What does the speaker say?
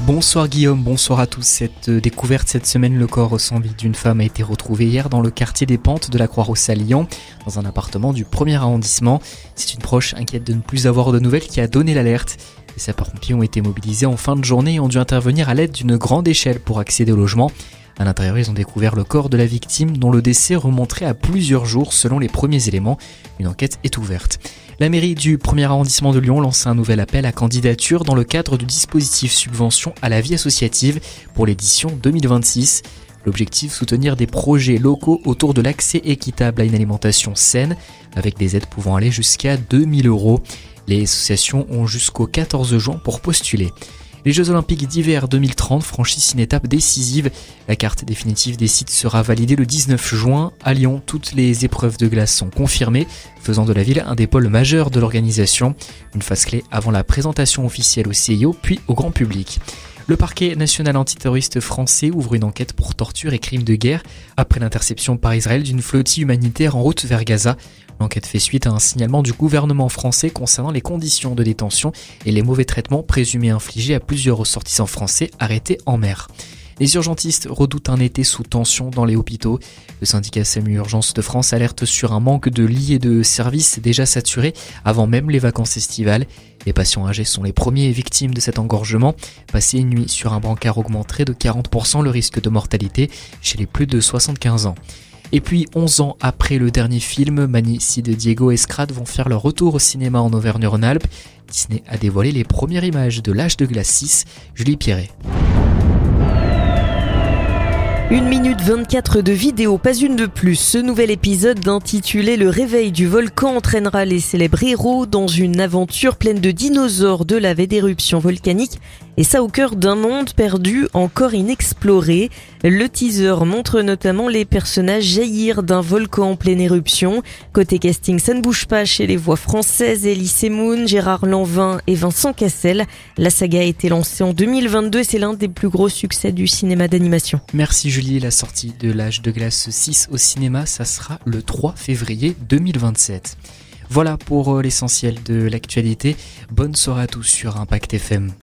Bonsoir Guillaume, bonsoir à tous. Cette découverte cette semaine, le corps sans vie d'une femme a été retrouvé hier dans le quartier des Pentes de la Croix-Rousse à Lyon, dans un appartement du 1er arrondissement. C'est une proche inquiète de ne plus avoir de nouvelles qui a donné l'alerte. Les sapeurs-pompiers ont été mobilisés en fin de journée et ont dû intervenir à l'aide d'une grande échelle pour accéder au logement. À l'intérieur, ils ont découvert le corps de la victime dont le décès remonterait à plusieurs jours selon les premiers éléments. Une enquête est ouverte. La mairie du 1er arrondissement de Lyon lance un nouvel appel à candidature dans le cadre du dispositif subvention à la vie associative pour l'édition 2026. L'objectif, soutenir des projets locaux autour de l'accès équitable à une alimentation saine, avec des aides pouvant aller jusqu'à 2 000 €. Les associations ont jusqu'au 14 juin pour postuler. Les Jeux Olympiques d'hiver 2030 franchissent une étape décisive. La carte définitive des sites sera validée le 19 juin. À Lyon, toutes les épreuves de glace sont confirmées, faisant de la ville un des pôles majeurs de l'organisation. Une phase clé avant la présentation officielle au CIO, puis au grand public. Le parquet national antiterroriste français ouvre une enquête pour torture et crimes de guerre après l'interception par Israël d'une flottille humanitaire en route vers Gaza. L'enquête fait suite à un signalement du gouvernement français concernant les conditions de détention et les mauvais traitements présumés infligés à plusieurs ressortissants français arrêtés en mer. Les urgentistes redoutent un été sous tension dans les hôpitaux. Le syndicat SAMU Urgences de France alerte sur un manque de lits et de services déjà saturés avant même les vacances estivales. Les patients âgés sont les premiers victimes de cet engorgement. Passer une nuit sur un brancard augmenterait de 40% le risque de mortalité chez les plus de 75 ans. Et puis 11 ans après le dernier film, Mani, Sid, Diego et Scrat vont faire leur retour au cinéma en Auvergne-Rhône-Alpes. Disney a dévoilé les premières images de l'Âge de glace 6, Julie Pierret. 1 minute 24 de vidéo, pas une de plus. Ce nouvel épisode intitulé Le réveil du volcan entraînera les célèbres héros dans une aventure pleine de dinosaures, de lave et d'éruptions volcaniques. Et ça au cœur d'un monde perdu, encore inexploré. Le teaser montre notamment les personnages jaillir d'un volcan en pleine éruption. Côté casting, ça ne bouge pas chez les voix françaises, Elie Moon, Gérard Lanvin et Vincent Cassel. La saga a été lancée en 2022 et c'est l'un des plus gros succès du cinéma d'animation. Merci Julie, la sortie de l'Âge de glace 6 au cinéma, ça sera le 3 février 2027. Voilà pour l'essentiel de l'actualité. Bonne soirée à tous sur Impact FM.